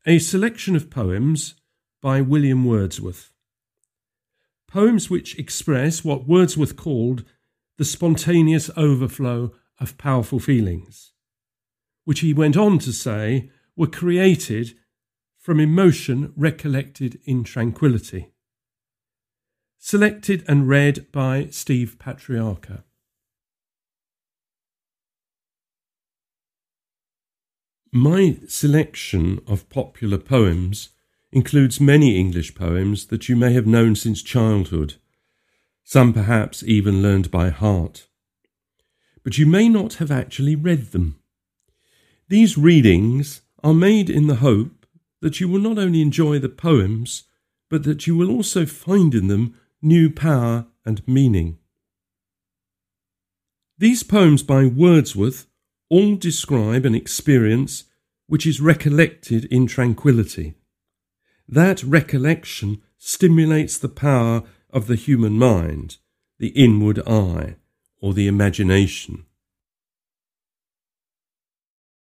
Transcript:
a selection of poems by William Wordsworth. Poems which express what Wordsworth called the spontaneous overflow of powerful feelings, which he went on to say were created from emotion recollected in tranquility. Selected and read by Steve Patriarca. My selection of popular poems includes many English poems that you may have known since childhood, some perhaps even learned by heart. But you may not have actually read them. These readings are made in the hope that you will not only enjoy the poems, but that you will also find in them new power and meaning. These poems by Wordsworth all describe an experience which is recollected in tranquility. That recollection stimulates the power of the human mind, the inward eye, or the imagination.